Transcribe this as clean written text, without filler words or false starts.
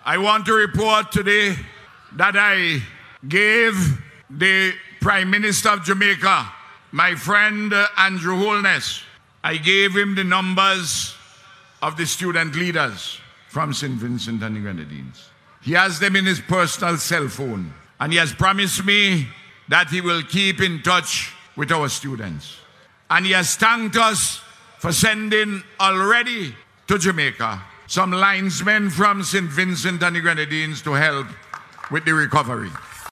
I want to report today that I gave the Prime Minister of Jamaica, my friend Andrew Holness, I gave him the numbers of the student leaders from St. Vincent and the Grenadines. He has them in his personal cell phone, and he has promised me that he will keep in touch with our students. And he has thanked us for sending already to Jamaica some linesmen from St. Vincent and the Grenadines to help with the recovery.